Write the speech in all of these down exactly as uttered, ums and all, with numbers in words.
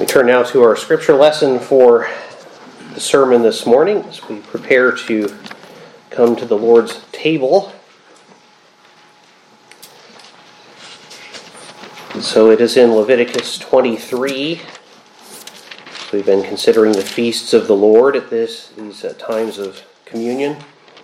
We turn now to our scripture lesson for the sermon this morning as we prepare to come to the Lord's table. And so it is in Leviticus twenty-three. We've been considering the feasts of the Lord at this these uh, times of communion.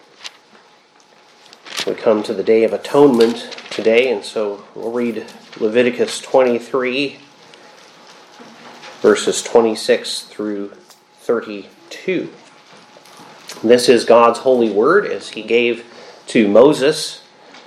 We come to the Day of Atonement today, and so we'll read Leviticus twenty-three, verses twenty-six through thirty-two. This is God's holy word as He gave to Moses.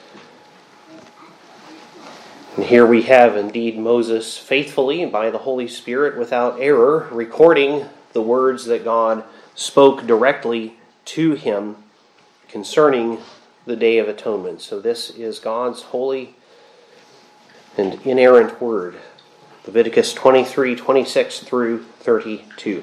And here we have indeed Moses faithfully and by the Holy Spirit without error recording the words that God spoke directly to him concerning the Day of Atonement. So this is God's holy and inerrant word. Leviticus twenty-three, twenty-six through thirty-two.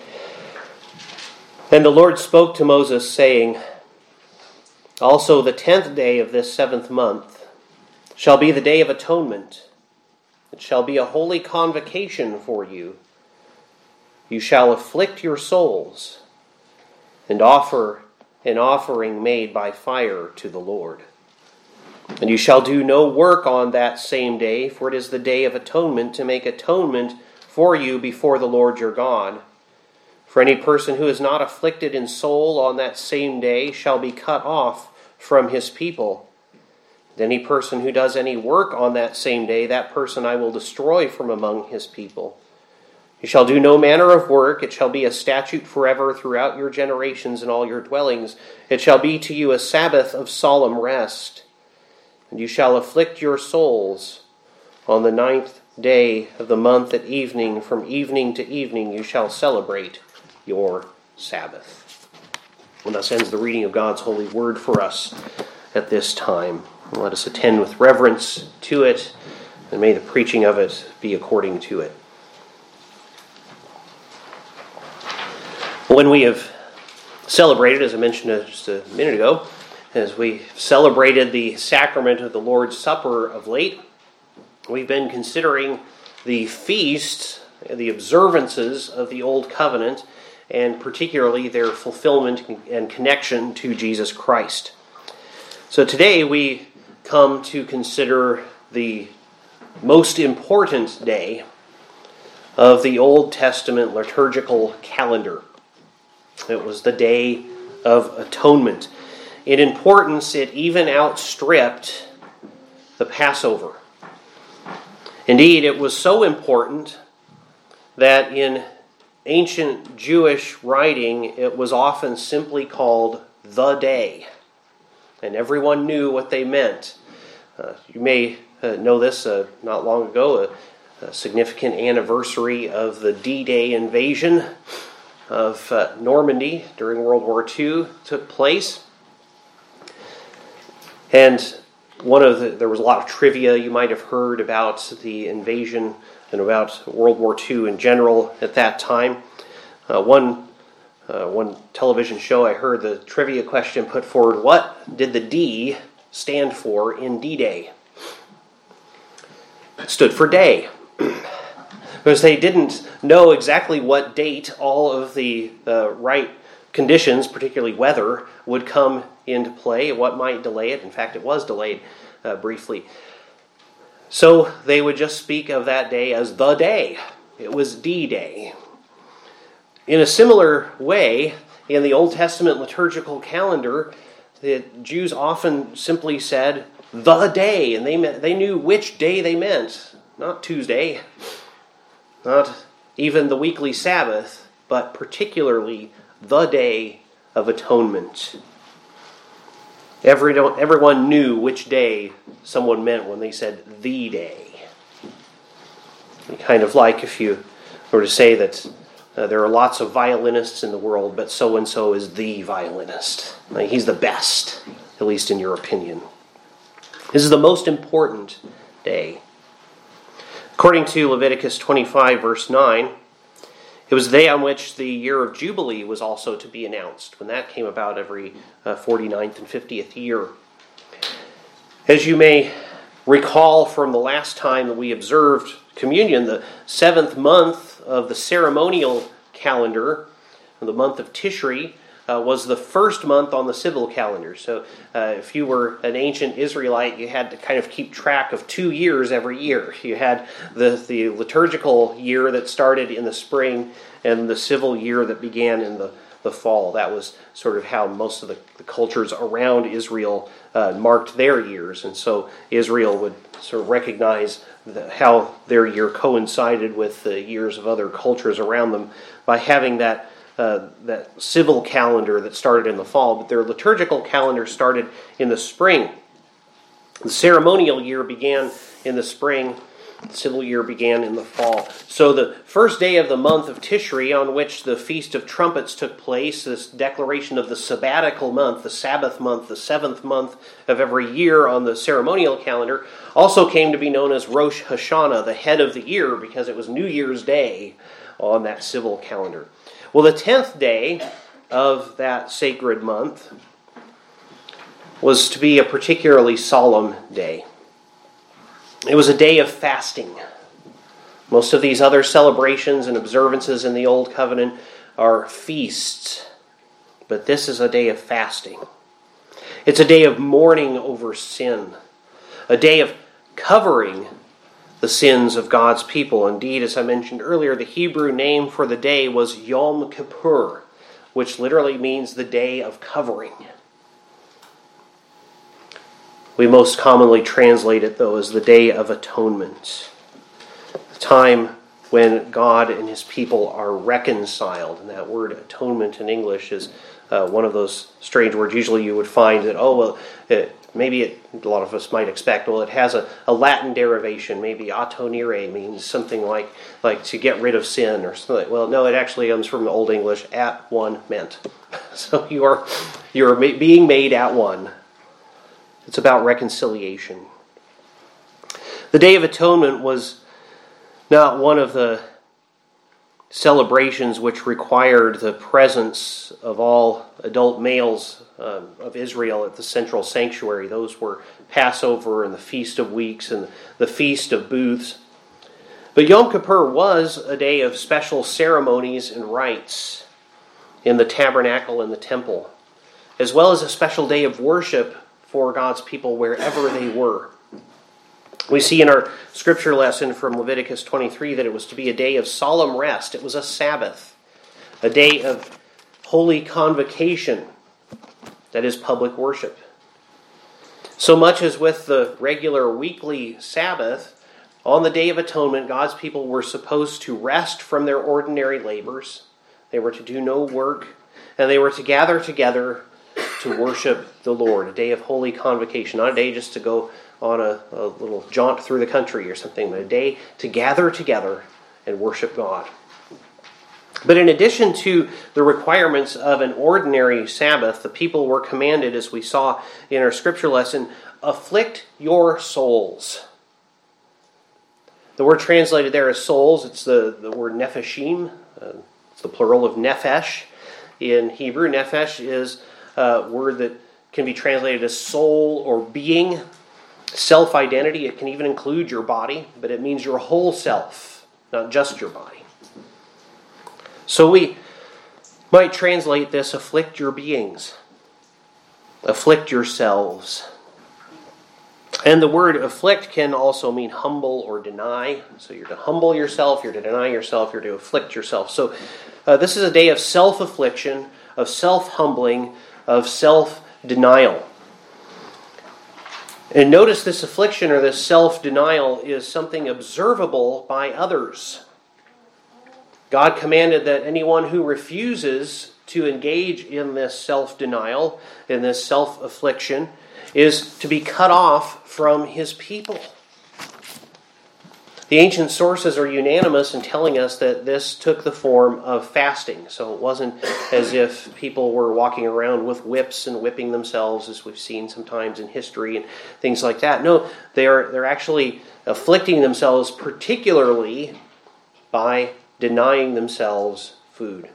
And the Lord spoke to Moses, saying, Also the tenth day of this seventh month shall be the Day of Atonement. It shall be a holy convocation for you. You shall afflict your souls and offer an offering made by fire to the Lord. And you shall do no work on that same day, for it is the Day of Atonement, to make atonement for you before the Lord your God. For any person who is not afflicted in soul on that same day shall be cut off from his people. And any person who does any work on that same day, that person I will destroy from among his people. You shall do no manner of work. It shall be a statute forever throughout your generations and all your dwellings. It shall be to you a Sabbath of solemn rest. And you shall afflict your souls on the ninth day of the month at evening. From evening to evening you shall celebrate your Sabbath. And thus ends the reading of God's holy word for us at this time. And let us attend with reverence to it, and may the preaching of it be according to it. When we have celebrated, as I mentioned just a minute ago, as we celebrated the sacrament of the Lord's Supper of late, we've been considering the feasts, the observances of the Old Covenant, and particularly their fulfillment and connection to Jesus Christ. So today we come to consider the most important day of the Old Testament liturgical calendar. It was the Day of Atonement. In importance, it even outstripped the Passover. Indeed, it was so important that in ancient Jewish writing, it was often simply called the day. And everyone knew what they meant. Uh, you may uh, know this uh, not long ago, a, a significant anniversary of the D-Day invasion of uh, Normandy during World War Two took place. And one of the, there was a lot of trivia you might have heard about the invasion and about World War Two in general at that time. Uh, one Uh, one television show, I heard the trivia question put forward, what did the D stand for in D-Day? It stood for day. Because they didn't know exactly what date all of the uh, right conditions, particularly weather, would come into play, what might delay it. In fact, it was delayed uh, briefly. So they would just speak of that day as the day. It was D-Day. In a similar way, in the Old Testament liturgical calendar, the Jews often simply said, the day, and they meant, they knew which day they meant. Not Tuesday, not even the weekly Sabbath, but particularly the Day of Atonement. Every, everyone knew which day someone meant when they said the day. Kind of like if you were to say that Uh, there are lots of violinists in the world, but so-and-so is the violinist. Like, he's the best, at least in your opinion. This is the most important day. According to Leviticus twenty-five, verse nine, it was the day on which the year of Jubilee was also to be announced, when that came about every uh, forty-ninth and fiftieth year. As you may recall from the last time that we observed communion. The seventh month of the ceremonial calendar, the month of Tishri, uh, was the first month on the civil calendar. So uh, if you were an ancient Israelite, you had to kind of keep track of two years every year. You had the, the liturgical year that started in the spring and the civil year that began in the, the fall. That was sort of how most of the, the cultures around Israel uh, marked their years. And so Israel would sort of recognize the, how their year coincided with the years of other cultures around them by having that uh, that civil calendar that started in the fall. But their liturgical calendar started in the spring. The ceremonial year began in the spring. The civil year began in the fall. So the first day of the month of Tishri, on which the Feast of Trumpets took place, this declaration of the sabbatical month, the Sabbath month, the seventh month of every year on the ceremonial calendar, also came to be known as Rosh Hashanah, the head of the year, because it was New Year's Day on that civil calendar. Well, the tenth day of that sacred month was to be a particularly solemn day. It was a day of fasting. Most of these other celebrations and observances in the Old Covenant are feasts, but this is a day of fasting. It's a day of mourning over sin, a day of covering the sins of God's people. Indeed, as I mentioned earlier, the Hebrew name for the day was Yom Kippur, which literally means the day of covering. We most commonly translate it, though, as the Day of Atonement, the time when God and his people are reconciled. And that word atonement in English is uh, one of those strange words. Usually you would find that, oh, well, it, maybe it, a lot of us might expect, well, it has a, a Latin derivation. Maybe atonire means something like, like to get rid of sin or something. Well, no, it actually comes from the Old English, at one meant. So you are, you are being made at one. It's about reconciliation. The Day of Atonement was not one of the celebrations which required the presence of all adult males uh, of Israel at the central sanctuary. Those were Passover and the Feast of Weeks and the Feast of Booths. But Yom Kippur was a day of special ceremonies and rites in the tabernacle and the temple, as well as a special day of worship for God's people wherever they were. We see in our scripture lesson from Leviticus twenty-three that it was to be a day of solemn rest. It was a Sabbath, a day of holy convocation, that is public worship. So much as with the regular weekly Sabbath, on the Day of Atonement, God's people were supposed to rest from their ordinary labors. They were to do no work, and they were to gather together to worship the Lord, a day of holy convocation, not a day just to go on a, a little jaunt through the country or something, but a day to gather together and worship God. But in addition to the requirements of an ordinary Sabbath, the people were commanded, as we saw in our scripture lesson, afflict your souls. The word translated there as souls, it's the, the word nefeshim, uh, it's the plural of nephesh. In Hebrew, nephesh is a word that can be translated as soul or being, self-identity. It can even include your body, but it means your whole self, not just your body. So we might translate this, afflict your beings, afflict yourselves. And the word afflict can also mean humble or deny. So you're to humble yourself, you're to deny yourself, you're to afflict yourself. So uh, this is a day of self-affliction, of self-humbling, of self-denial. And notice this affliction or this self-denial is something observable by others. God commanded that anyone who refuses to engage in this self-denial, in this self-affliction, is to be cut off from his people. The ancient sources are unanimous in telling us that this took the form of fasting. So it wasn't as if people were walking around with whips and whipping themselves, as we've seen sometimes in history and things like that. No, they're they're actually afflicting themselves particularly by denying themselves food.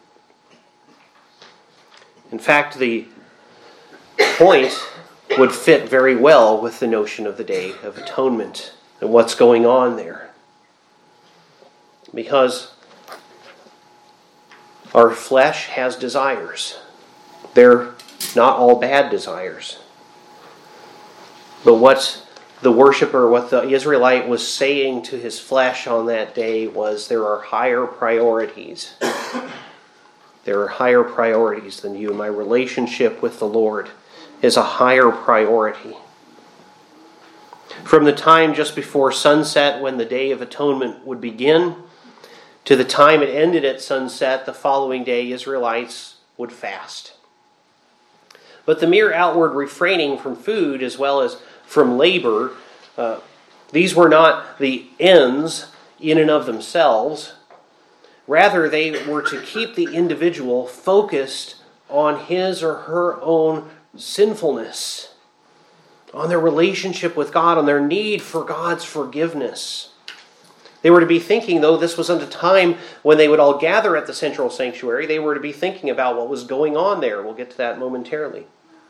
In fact, the point would fit very well with the notion of the Day of Atonement and what's going on there. Because our flesh has desires. They're not all bad desires. But what the worshiper, what the Israelite was saying to his flesh on that day was, there are higher priorities. There are higher priorities than you. My relationship with the Lord is a higher priority. From the time just before sunset, when the Day of Atonement would begin, to the time it ended at sunset, the following day, Israelites would fast. But the mere outward refraining from food as well as from labor, uh, these were not the ends in and of themselves. Rather, they were to keep the individual focused on his or her own sinfulness, on their relationship with God, on their need for God's forgiveness. They were to be thinking, though this was at a time when they would all gather at the central sanctuary, they were to be thinking about what was going on there. We'll get to that momentarily.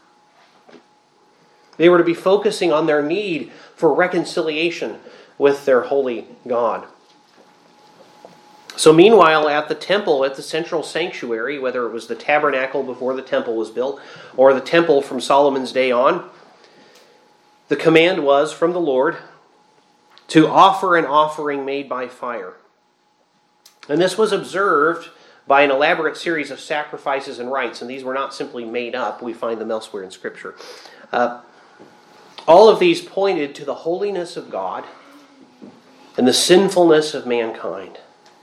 They were to be focusing on their need for reconciliation with their holy God. So meanwhile, at the temple, at the central sanctuary, whether it was the tabernacle before the temple was built, or the temple from Solomon's day on, the command was from the Lord to offer an offering made by fire. And this was observed by an elaborate series of sacrifices and rites, and these were not simply made up. We find them elsewhere in Scripture. Uh, all of these pointed to the holiness of God and the sinfulness of mankind.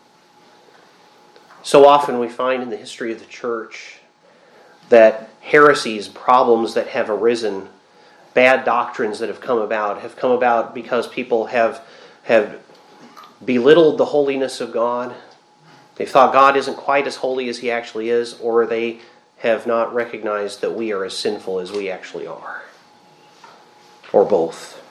So often we find in the history of the church that heresies, problems that have arisen, bad doctrines that have come about, have come about because people have, have belittled the holiness of God. They thought God isn't quite as holy as He actually is, or they have not recognized that we are as sinful as we actually are. Or both.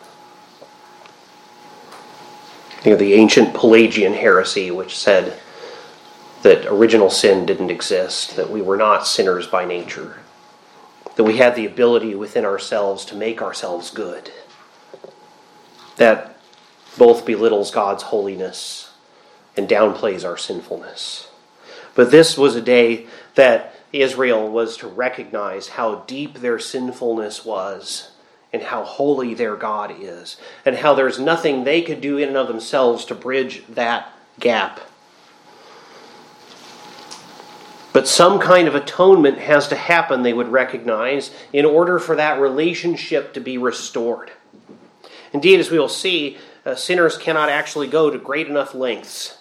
You know, the ancient Pelagian heresy, which said that original sin didn't exist, that we were not sinners by nature, that we had the ability within ourselves to make ourselves good. That both belittles God's holiness and downplays our sinfulness. But this was a day that Israel was to recognize how deep their sinfulness was and how holy their God is, and how there's nothing they could do in and of themselves to bridge that gap. But some kind of atonement has to happen, they would recognize, in order for that relationship to be restored. Indeed, as we will see, uh, sinners cannot actually go to great enough lengths.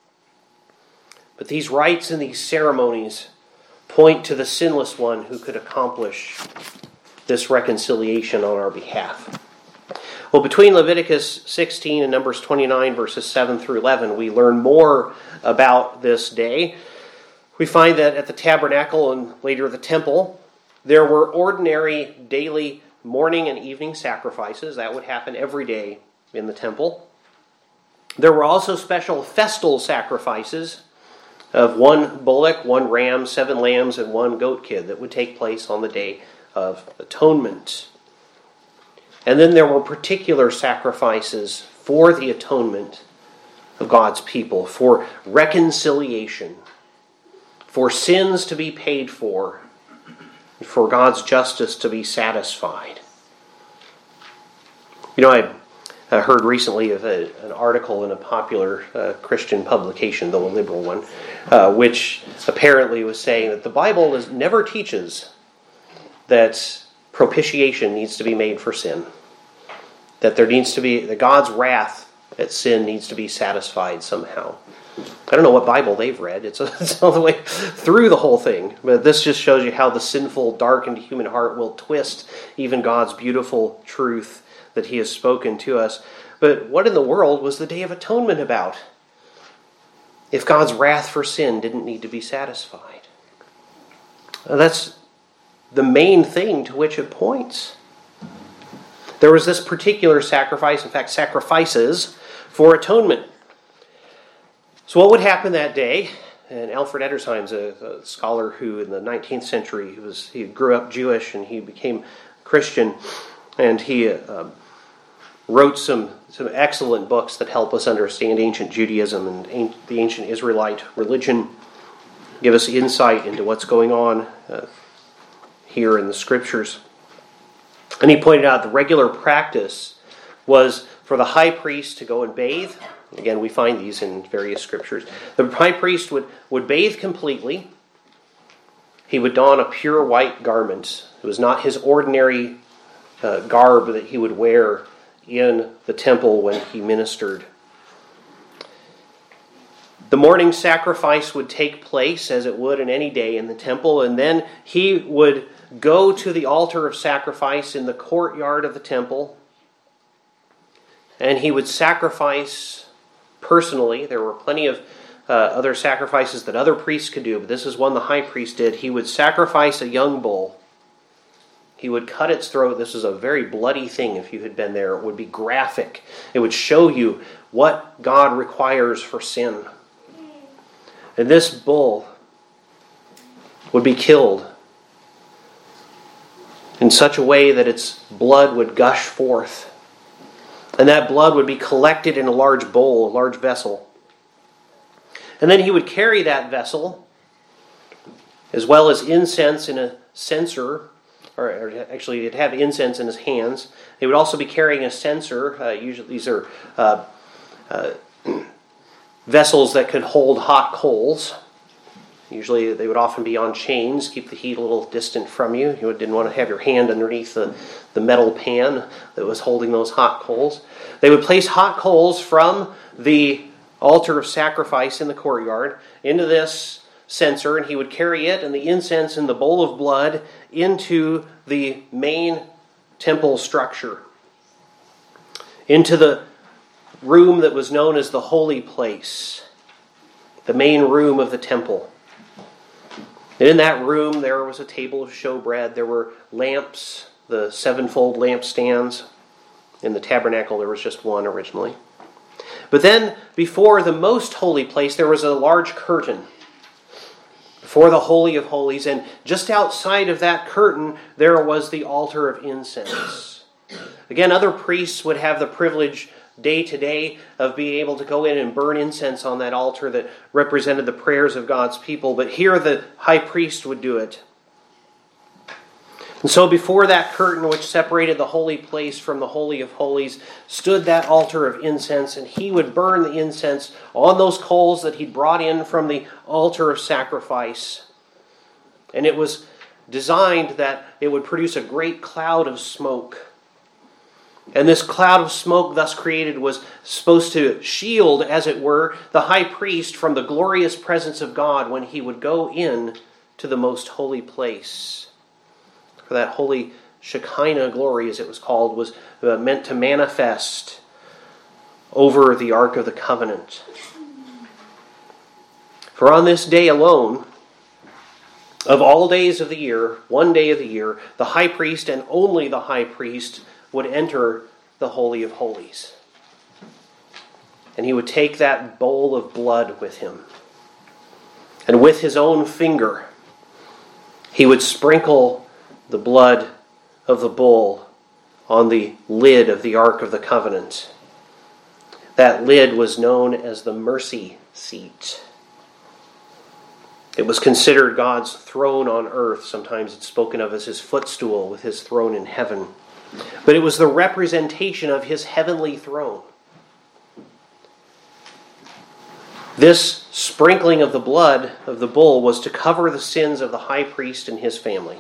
But these rites and these ceremonies point to the sinless one who could accomplish this reconciliation on our behalf. Well, between Leviticus sixteen and Numbers twenty-nine, verses seven through eleven, we learn more about this day. We find that at the tabernacle and later the temple, there were ordinary daily morning and evening sacrifices. That would happen every day in the temple. There were also special festal sacrifices of one bullock, one ram, seven lambs, and one goat kid that would take place on the Day of Atonement. And then there were particular sacrifices for the atonement of God's people, for reconciliation, for sins to be paid for, for God's justice to be satisfied. You know, I, I heard recently of a, an article in a popular uh, Christian publication, though a liberal one, uh, which apparently was saying that the Bible is, never teaches that propitiation needs to be made for sin. That there needs to be, that God's wrath at sin needs to be satisfied somehow. I don't know what Bible they've read. It's, it's all the way through the whole thing. But this just shows you how the sinful, darkened human heart will twist even God's beautiful truth that He has spoken to us. But what in the world was the Day of Atonement about if God's wrath for sin didn't need to be satisfied? Now, that's the main thing to which it points. There was this particular sacrifice, in fact, sacrifices for atonement. So what would happen that day? And Alfred Edersheim's a, a scholar who in the nineteenth century, he, was, he grew up Jewish and he became Christian. And he uh, wrote some, some excellent books that help us understand ancient Judaism and the ancient Israelite religion, give us insight into what's going on uh, here in the Scriptures. And he pointed out the regular practice was for the high priest to go and bathe. Again, we find these in various Scriptures. The high priest would, would bathe completely. He would don a pure white garment. It was not his ordinary uh, garb that he would wear in the temple when he ministered. The morning sacrifice would take place, as it would in any day in the temple, and then he would go to the altar of sacrifice in the courtyard of the temple, and he would sacrifice personally. There were plenty of uh, other sacrifices that other priests could do, but this is one the high priest did. He would sacrifice a young bull. He would cut its throat. This is a very bloody thing if you had been there. It would be graphic. It would show you what God requires for sin. And this bull would be killed in such a way that its blood would gush forth. And that blood would be collected in a large bowl, a large vessel. And then he would carry that vessel, as well as incense in a censer, or, or actually he'd have incense in his hands. He would also be carrying a censer. Uh, usually these are uh, uh, vessels that could hold hot coals. Usually they would often be on chains, keep the heat a little distant from you. You didn't want to have your hand underneath the, the metal pan that was holding those hot coals. They would place hot coals from the altar of sacrifice in the courtyard into this censer, and he would carry it and the incense and the bowl of blood into the main temple structure, into the room that was known as the holy place, the main room of the temple. And in that room there was a table of showbread. There were lamps, the sevenfold lampstands. In the tabernacle there was just one originally. But then before the most holy place there was a large curtain before the Holy of Holies, and just outside of that curtain there was the altar of incense. Again, other priests would have the privilege day to day of being able to go in and burn incense on that altar that represented the prayers of God's people, but here the high priest would do it. And so before that curtain which separated the holy place from the Holy of Holies stood that altar of incense, and he would burn the incense on those coals that he'd brought in from the altar of sacrifice. And it was designed that it would produce a great cloud of smoke. And this cloud of smoke thus created was supposed to shield, as it were, the high priest from the glorious presence of God when he would go in to the most holy place. For that holy Shekinah glory, as it was called, was meant to manifest over the Ark of the Covenant. For on this day alone, of all days of the year, one day of the year, the high priest and only the high priest would enter the Holy of Holies. And he would take that bowl of blood with him. And with his own finger, he would sprinkle the blood of the bull on the lid of the Ark of the Covenant. That lid was known as the mercy seat. It was considered God's throne on earth. Sometimes it's spoken of as his footstool with his throne in heaven. But it was the representation of his heavenly throne. This sprinkling of the blood of the bull was to cover the sins of the high priest and his family.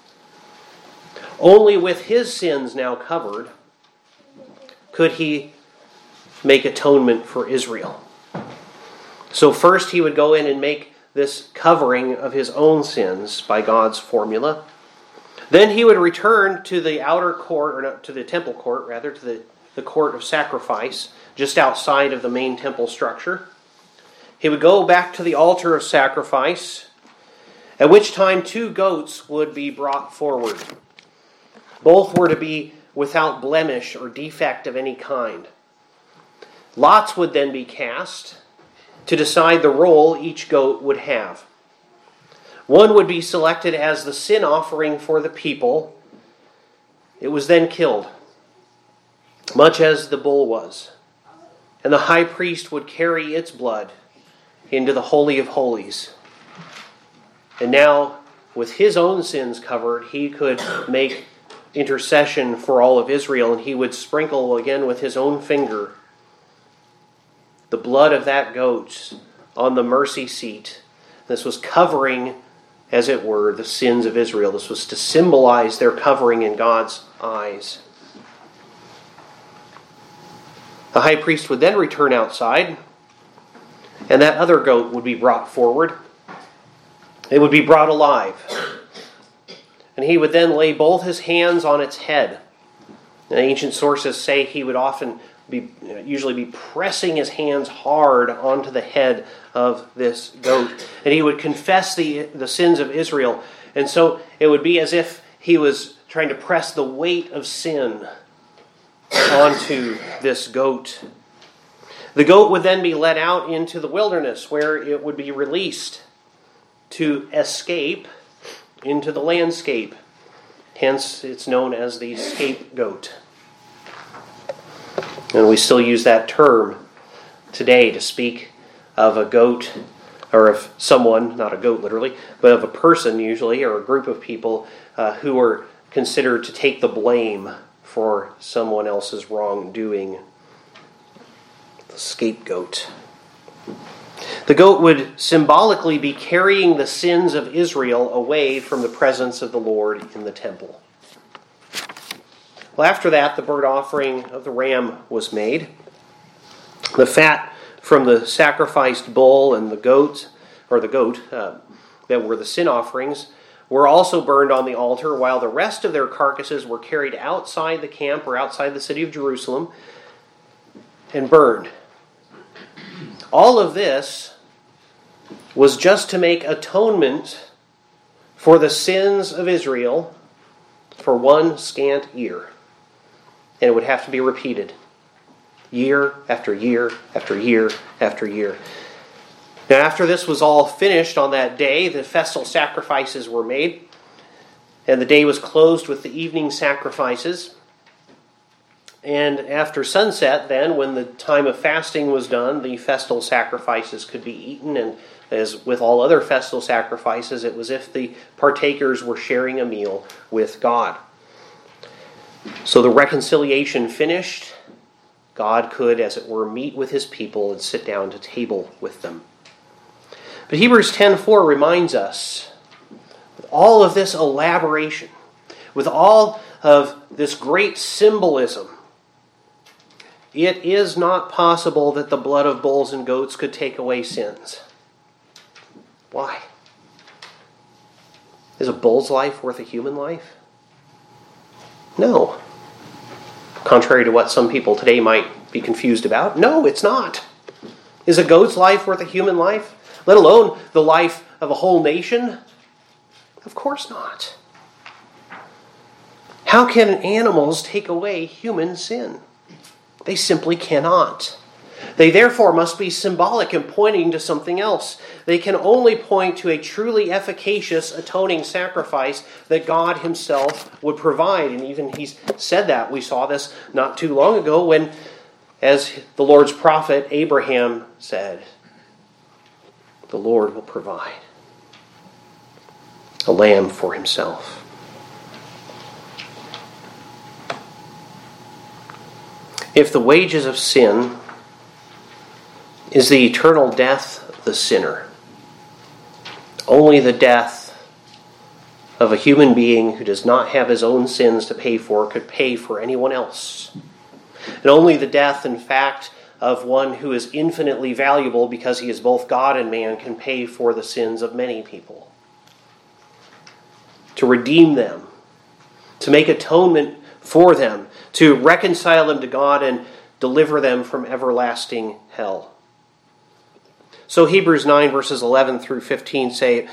Only with his sins now covered could he make atonement for Israel. So first he would go in and make this covering of his own sins by God's formula. Then he would return to the outer court, or not, to the temple court, rather, to the, the court of sacrifice, just outside of the main temple structure. He would go back to the altar of sacrifice, at which time two goats would be brought forward. Both were to be without blemish or defect of any kind. Lots would then be cast to decide the role each goat would have. One would be selected as the sin offering for the people. It was then killed. much as the bull was. And the high priest would carry its blood into the Holy of Holies. And now, with his own sins covered, he could make intercession for all of Israel, and he would sprinkle again with his own finger the blood of that goat on the mercy seat. This was covering, as it were, the sins of Israel. This was to symbolize their covering in God's eyes. The high priest would then return outside, and that other goat would be brought forward. It would be brought alive. And he would then lay both his hands on its head. And ancient sources say he would often be, usually be pressing his hands hard onto the head of this goat. And he would confess the, the sins of Israel. And so it would be as if he was trying to press the weight of sin onto this goat. The goat would then be led out into the wilderness, where it would be released to escape into the landscape. Hence, it's known as the scapegoat. And we still use that term today to speak of a goat, or of someone, not a goat literally, but of a person usually, or a group of people uh, who are considered to take the blame for someone else's wrongdoing. The scapegoat. The goat would symbolically be carrying the sins of Israel away from the presence of the Lord in the temple. Well, after that, the burnt offering of the ram was made. The fat from the sacrificed bull and the goat, or the goat, uh, that were the sin offerings, were also burned on the altar, while the rest of their carcasses were carried outside the camp or outside the city of Jerusalem and burned. All of this was just to make atonement for the sins of Israel for one scant year. And it would have to be repeated year after year after year after year. Now, after this was all finished on that day, the festal sacrifices were made, and the day was closed with the evening sacrifices. And after sunset, then, when the time of fasting was done, the festal sacrifices could be eaten. And as with all other festal sacrifices, it was as if the partakers were sharing a meal with God. So the reconciliation finished, God could, as it were, meet with his people and sit down to table with them. But Hebrews ten four reminds us, with all of this elaboration, with all of this great symbolism, it is not possible that the blood of bulls and goats could take away sins. Why? Is a bull's life worth a human life? No. Contrary to what some people today might be confused about, no, it's not. Is a goat's life worth a human life? Let alone the life of a whole nation? Of course not. How can animals take away human sin? They simply cannot. They therefore must be symbolic and pointing to something else. They can only point to a truly efficacious atoning sacrifice that God himself would provide. And even he's said that. We saw this not too long ago when, as the Lord's prophet Abraham said, the Lord will provide a lamb for himself. If the wages of sin is the eternal death of the sinner, only the death of a human being who does not have his own sins to pay for could pay for anyone else. And only the death, in fact, of one who is infinitely valuable because he is both God and man can pay for the sins of many people. To redeem them, to make atonement for them, to reconcile them to God and deliver them from everlasting hell. So Hebrews nine verses eleven through fifteen say,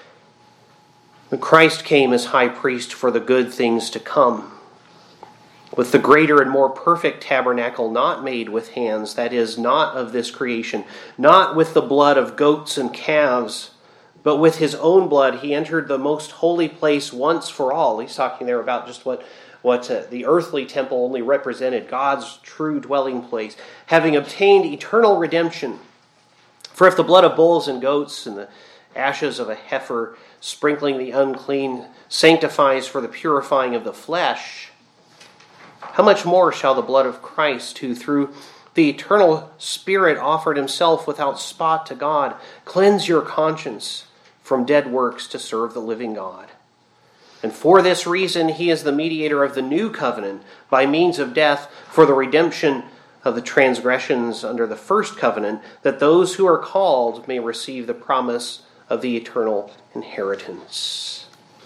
Christ came as high priest for the good things to come, with the greater and more perfect tabernacle not made with hands, that is, not of this creation, not with the blood of goats and calves, but with his own blood he entered the most holy place once for all. He's talking there about just what what uh, the earthly temple only represented, God's true dwelling place, having obtained eternal redemption. For if the blood of bulls and goats and the ashes of a heifer sprinkling the unclean sanctifies for the purifying of the flesh, how much more shall the blood of Christ, who through the eternal Spirit offered himself without spot to God, cleanse your conscience from dead works to serve the living God? And for this reason he is the mediator of the new covenant by means of death for the redemption of the transgressions under the first covenant, that those who are called may receive the promise of the eternal inheritance.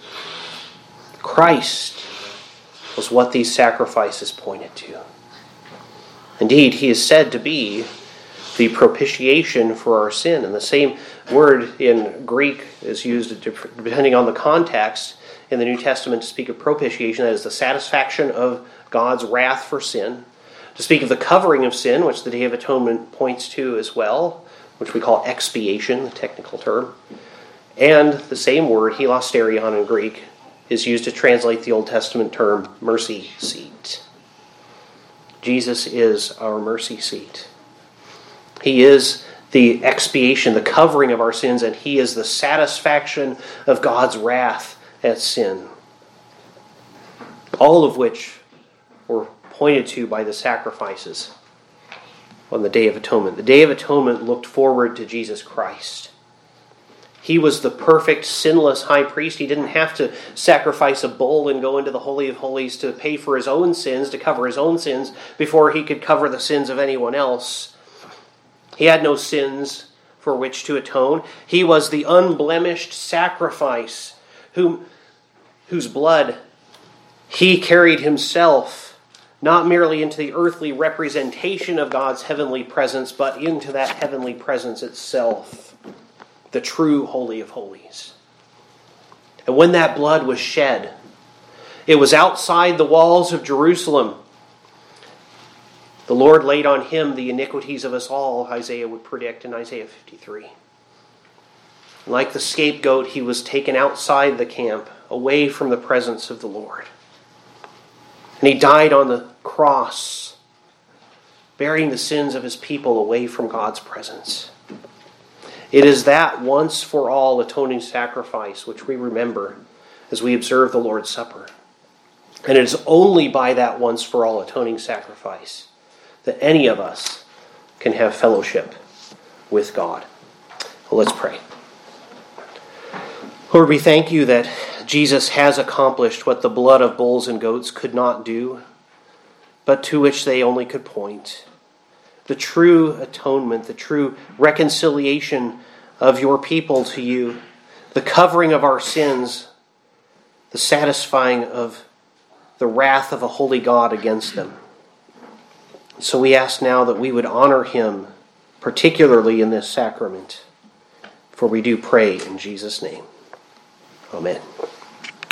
Christ was what these sacrifices pointed to. Indeed, he is said to be the propitiation for our sin. And the same word in Greek is used depending on the context in the New Testament to speak of propitiation, that is the satisfaction of God's wrath for sin. To speak of the covering of sin, which the Day of Atonement points to as well, which we call expiation, the technical term. And the same word, hilasterion in Greek, is used to translate the Old Testament term mercy seat. Jesus is our mercy seat. He is the expiation, the covering of our sins, and he is the satisfaction of God's wrath at sin. All of which were pointed to by the sacrifices on the Day of Atonement. The Day of Atonement looked forward to Jesus Christ. He was the perfect, sinless high priest. He didn't have to sacrifice a bull and go into the Holy of Holies to pay for his own sins, to cover his own sins, before he could cover the sins of anyone else. He had no sins for which to atone. He was the unblemished sacrifice, whom, whose blood he carried himself, not merely into the earthly representation of God's heavenly presence, but into that heavenly presence itself, the true Holy of Holies. And when that blood was shed, it was outside the walls of Jerusalem. The Lord laid on him the iniquities of us all, Isaiah would predict in Isaiah fifty-three. Like the scapegoat, he was taken outside the camp, away from the presence of the Lord. And he died on the cross, bearing the sins of his people away from God's presence. It is that once for all atoning sacrifice which we remember as we observe the Lord's Supper. And it is only by that once for all atoning sacrifice that any of us can have fellowship with God. Well, let's pray. Lord, we thank you that Jesus has accomplished what the blood of bulls and goats could not do, but to which they only could point. The true atonement, the true reconciliation of your people to you, the covering of our sins, the satisfying of the wrath of a holy God against them. So we ask now that we would honor him, particularly in this sacrament. For we do pray in Jesus' name. Amen.